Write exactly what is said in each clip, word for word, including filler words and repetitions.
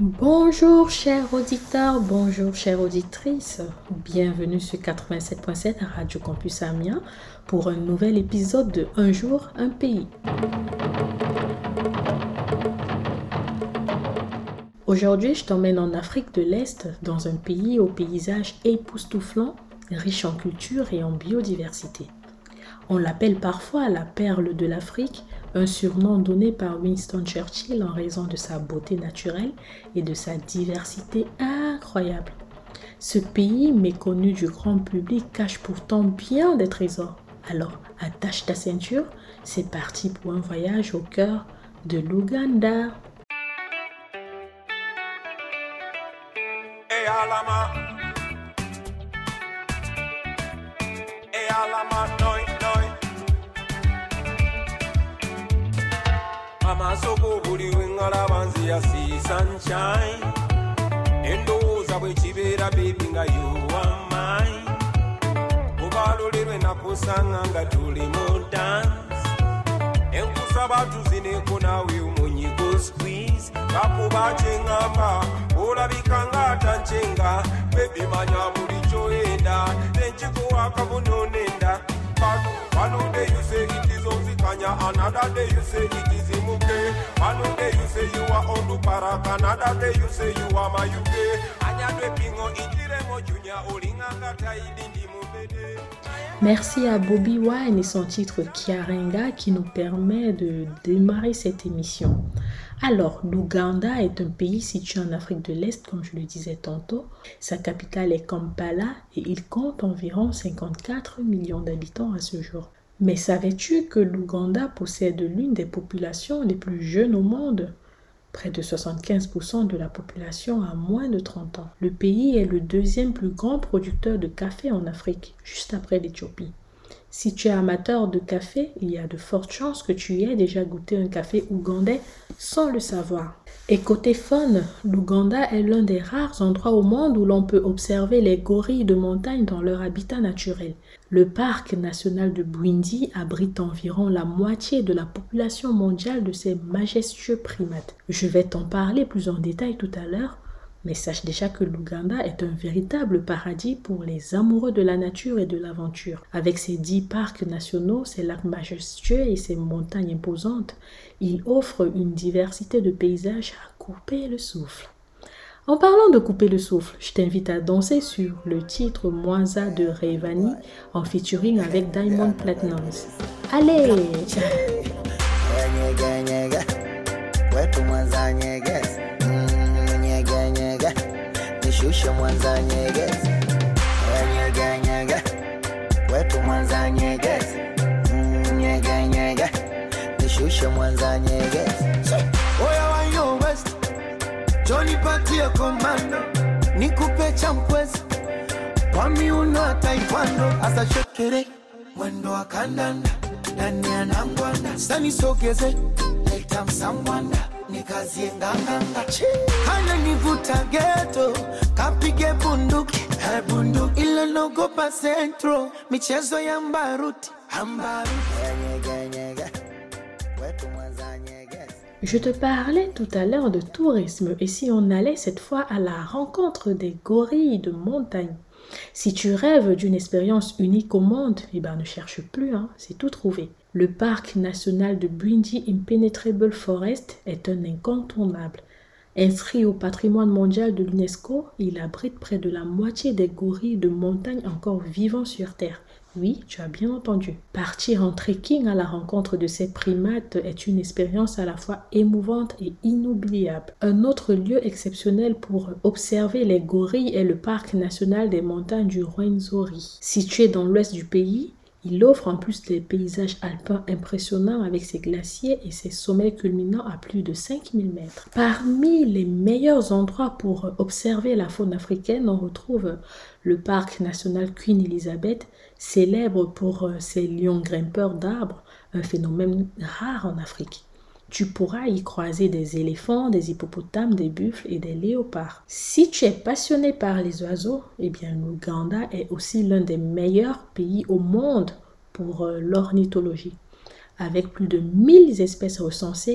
Bonjour chers auditeurs, bonjour chères auditrices, bienvenue sur quatre-vingt-sept point sept Radio Campus Amiens pour un nouvel épisode de Un jour, un pays. Aujourd'hui, je t'emmène en Afrique de l'Est, dans un pays au paysage époustouflant, riche en culture et en biodiversité. On l'appelle parfois la perle de l'Afrique, un surnom donné par Winston Churchill en raison de sa beauté naturelle et de sa diversité incroyable. Ce pays méconnu du grand public cache pourtant bien des trésors. Alors, attache ta ceinture, c'est parti pour un voyage au cœur de l'Ouganda. Hey, Alama. Hey, Alama, noi, noi. Amasoko buli wengala banzi ya see sunshine. Endowooza bwe kibeera baby nga you are mine. Obalolirwe nakusanga nga tuli mu dance. Enkusaba tuzineko nawe omunyigo squeeze. Kakuba kyengamba olabika ng'atanchenga. Baby manya buli kyoyenda nenkikuwa kabunonenda. One day you say it is Ozikanya, another day you say it is Imuke. One day you say you are Onduparaka, another day you say you are Mayuke. Anyadwe pingo itiremo junior olinganga taidindi mubede. Merci à Bobby Wine et son titre Kiarenga qui nous permet de démarrer cette émission. Alors, l'Ouganda est un pays situé en Afrique de l'Est, comme je le disais tantôt. Sa capitale est Kampala et il compte environ cinquante-quatre millions d'habitants à ce jour. Mais savais-tu que l'Ouganda possède l'une des populations les plus jeunes au monde ? Près de soixante-quinze pour cent de la population a moins de trente ans. Le pays est le deuxième plus grand producteur de café en Afrique, juste après l'Éthiopie. Si tu es amateur de café, il y a de fortes chances que tu aies déjà goûté un café ougandais sans le savoir. Et côté faune, l'Ouganda est l'un des rares endroits au monde où l'on peut observer les gorilles de montagne dans leur habitat naturel. Le parc national de Bwindi abrite environ la moitié de la population mondiale de ces majestueux primates. Je vais t'en parler plus en détail tout à l'heure, mais sache déjà que l'Ouganda est un véritable paradis pour les amoureux de la nature et de l'aventure. Avec ses dix parcs nationaux, ses lacs majestueux et ses montagnes imposantes, il offre une diversité de paysages à couper le souffle. En parlant de couper le souffle, je t'invite à danser sur le titre Mwanza de Rayvanny en featuring avec Diamond Platnumz. Allez! Shusha Mwanza nyegezi, nyega nyega, wetu Mwanza nyegezi, nyega nyega, nishusha Mwanza nyegezi. Oya wa yo west, Johnny patia komando, nikupe champwezi, kwa miuno wa taekwondo, asa shekere, mwendo wa kandanda, ndani ya nangwanda, sani sogeze, leta msangwanda. Nikazie nganganga hana nivuta ghetto kapige bunduki hey bunduki ile nogopa centro michezo ya mbaruti ambaruti nyega nyega wetu Mwanza nyega. Je te parlais tout à l'heure de tourisme et si on allait cette fois à la rencontre des gorilles de montagne. Si tu rêves d'une expérience unique au monde, eh ben ne cherche plus, hein, c'est tout trouvé. Le parc national de Bwindi Impenetrable Forest est un incontournable. Inscrit au patrimoine mondial de l'UNESCO, il abrite près de la moitié des gorilles de montagne encore vivants sur Terre. Oui, tu as bien entendu. Partir en trekking à la rencontre de ces primates est une expérience à la fois émouvante et inoubliable. Un autre lieu exceptionnel pour observer les gorilles est le parc national des montagnes du Rwenzori. Situé dans l'ouest du pays, il offre en plus des paysages alpins impressionnants avec ses glaciers et ses sommets culminant à plus de cinq mille mètres. Parmi les meilleurs endroits pour observer la faune africaine, on retrouve le parc national Queen Elizabeth, célèbre pour ses lions grimpeurs d'arbres, un phénomène rare en Afrique. Tu pourras y croiser des éléphants, des hippopotames, des buffles et des léopards. Si tu es passionné par les oiseaux, eh bien l'Ouganda est aussi l'un des meilleurs pays au monde pour l'ornithologie. Avec plus de mille espèces recensées,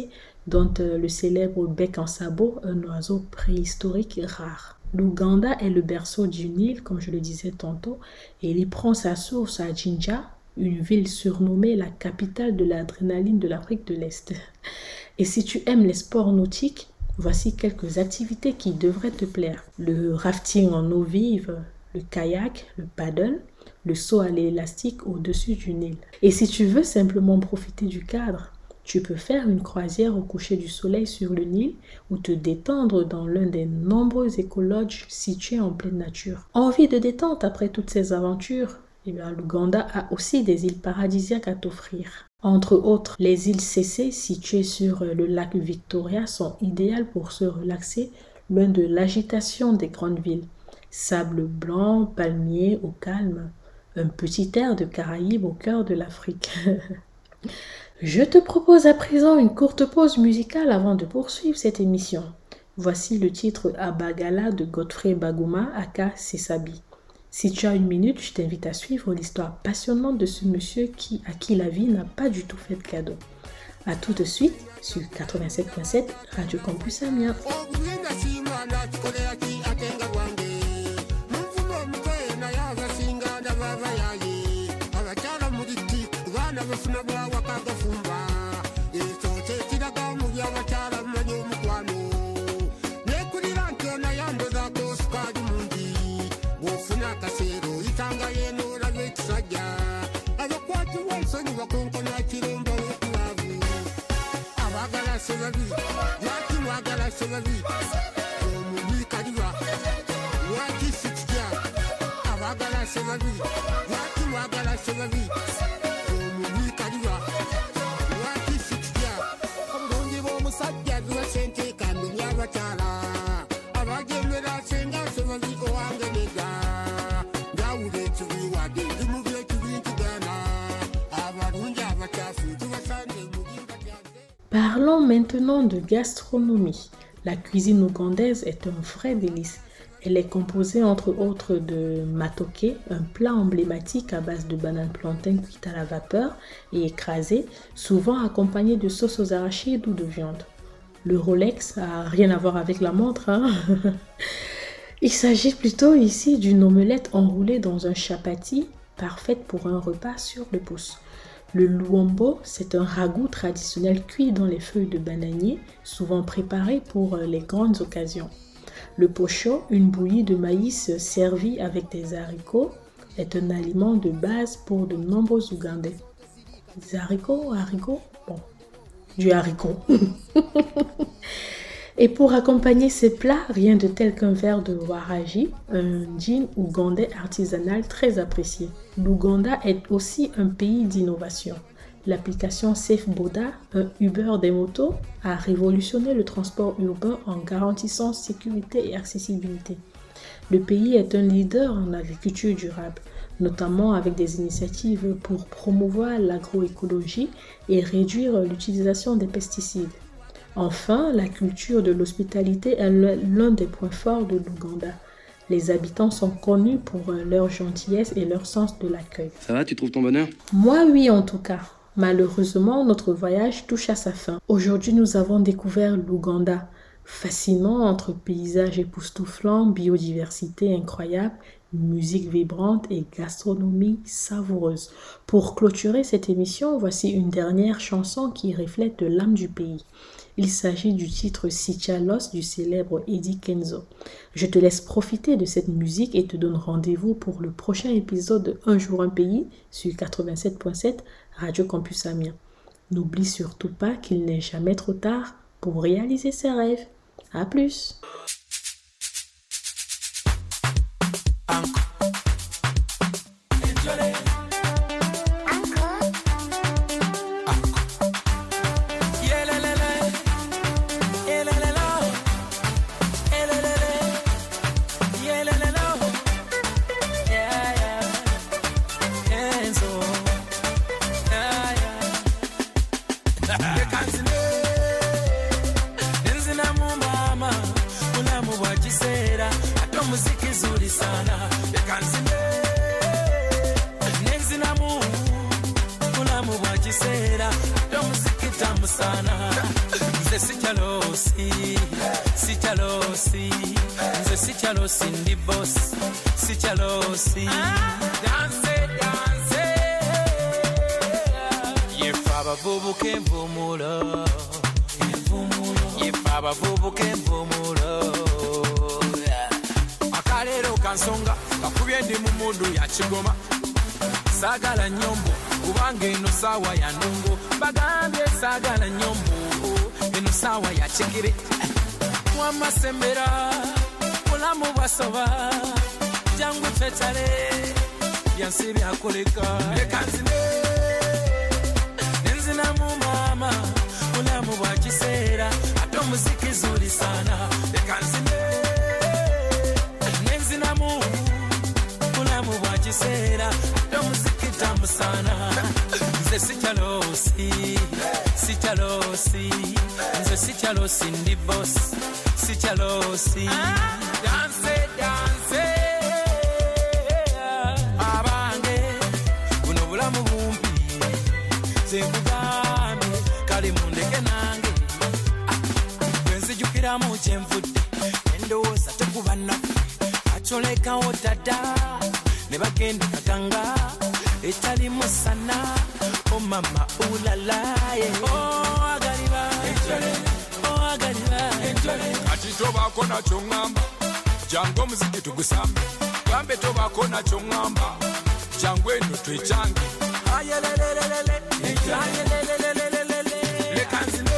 dont euh, le célèbre bec en sabot, un oiseau préhistorique rare. L'Ouganda est le berceau du Nil, comme je le disais tantôt, et il y prend sa source à Jinja, une ville surnommée la capitale de l'adrénaline de l'Afrique de l'Est. Et si tu aimes les sports nautiques, voici quelques activités qui devraient te plaire. Le rafting en eau vive, le kayak, le paddle, le saut à l'élastique au-dessus du Nil. Et si tu veux simplement profiter du cadre, tu peux faire une croisière au coucher du soleil sur le Nil ou te détendre dans l'un des nombreux écolodges situés en pleine nature. Envie de détente après toutes ces aventures? Eh bien, l'Ouganda a aussi des îles paradisiaques à t'offrir. Entre autres, les îles Sese, situées sur le lac Victoria, sont idéales pour se relaxer loin de l'agitation des grandes villes. Sable blanc, palmiers au calme, un petit air de Caraïbes au cœur de l'Afrique. Je te propose à présent une courte pause musicale avant de poursuivre cette émission. Voici le titre Abagala de Godfrey Bagouma aka Sesabi. Si tu as une minute, je t'invite à suivre l'histoire passionnante de ce monsieur qui, à qui la vie n'a pas du tout fait de cadeau. A tout de suite sur quatre-vingt-sept point sept Radio Campus Amiens. Parlons maintenant de gastronomie. La cuisine ougandaise est un vrai délice. Elle est composée entre autres de matoke, un plat emblématique à base de bananes plantains cuites à la vapeur et écrasées, souvent accompagné de sauce aux arachides ou de viande. Le Rolex n'a rien à voir avec la montre, hein. Il s'agit plutôt ici d'une omelette enroulée dans un chapati, parfaite pour un repas sur le pouce. Le luombo, c'est un ragoût traditionnel cuit dans les feuilles de bananier, souvent préparé pour les grandes occasions. Le pocho, une bouillie de maïs servie avec des haricots, est un aliment de base pour de nombreux Ougandais. Des haricots, haricots, bon, du haricot. Et pour accompagner ces plats, rien de tel qu'un verre de waraji, un gin ougandais artisanal très apprécié. L'Ouganda est aussi un pays d'innovation. L'application SafeBoda, un Uber des motos, a révolutionné le transport urbain en garantissant sécurité et accessibilité. Le pays est un leader en agriculture durable, notamment avec des initiatives pour promouvoir l'agroécologie et réduire l'utilisation des pesticides. Enfin, la culture de l'hospitalité est l'un des points forts de l'Ouganda. Les habitants sont connus pour leur gentillesse et leur sens de l'accueil. Ça va, tu trouves ton bonheur? Moi, oui, en tout cas. Malheureusement, notre voyage touche à sa fin. Aujourd'hui, nous avons découvert l'Ouganda, fascinant entre paysages époustouflants, biodiversité incroyable, musique vibrante et gastronomie savoureuse. Pour clôturer cette émission, voici une dernière chanson qui reflète l'âme du pays. Il s'agit du titre Sichalos du célèbre Eddie Kenzo. Je te laisse profiter de cette musique et te donne rendez-vous pour le prochain épisode de Un jour un pays sur quatre-vingt-sept point sept Radio Campus Amiens. N'oublie surtout pas qu'il n'est jamais trop tard pour réaliser ses rêves. À plus! Sana nze sikyalosi sikyalosi nze sikyalosi ndi boss sikyalosi danse danse yefa abavubuka envumulo yefa abavubuka envumulo akalero kansonga kakubye ndi mu mundu ya kigoma sagala nyombo kubanga eno sawa ya nungo bagambye sagala nyombo eno sawa ya kigere wamasembera mulamu basoba jangu twetale byansi byakoleka leka nzine nenzina mu mama mulamu bwa kiseera ate omuziki zuri sana leka nzine nenzina mu mulamu bwa kiseera ate omuziki tamu sana nze sikyalosi sikyalosi nze sikyalosi ndi boss sikyalosi danse danse abange buno bulamu bumpi zekugambye kale mundeke nange bwenzijukiramu kyenvudde endowooza tekuba naffe acolekawo dada ne bagenda kaganga etali musana o mama ulalaye oh agaliba oh agaliba kati tobako nakyo ngamba jangu omuziki tugusambe gambe tobako nakyo ngamba jangu eno twekyange ayelelelelele ayelelelelele leka nzine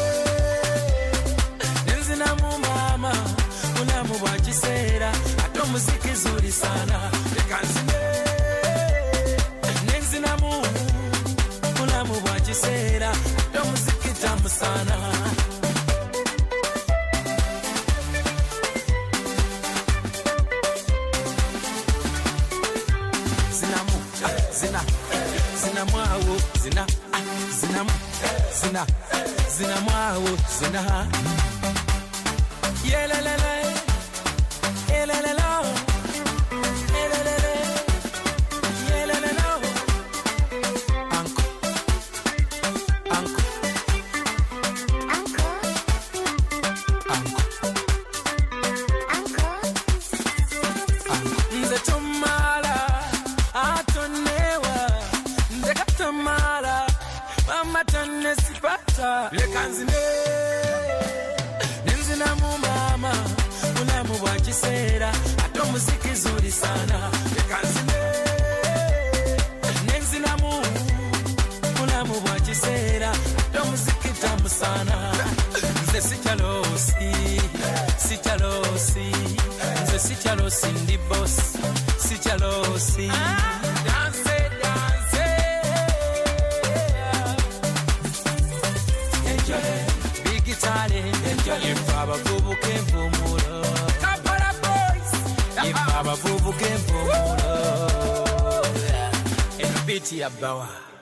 nenzina mu mama mulamu bwa kiseera ate omuziki zuri sana leka nzine nenzina mu mulamu bwa kiseera ate omuziki tamu sana zina mwawo zina zina zina zina mwawo zina yelelele yelelele yelelele yelelele anko anko anko anko anko nze tumala atonewa nze katamala mama tonne sipata leka nzine nenzina mu mama mulamu bwa kiseera ate omuziki zuri sana leka nzine nenzina mu mulamu bwa kiseera ate omuziki tamu sana nze sikyalosi sikyalosi nze sikyalosi ndi boss sikyalosi danse danse enjoy big guitar enjoy yefa abavubuka envumulo Kampala boys yefa abavubuka envumulo eno beat ya bawa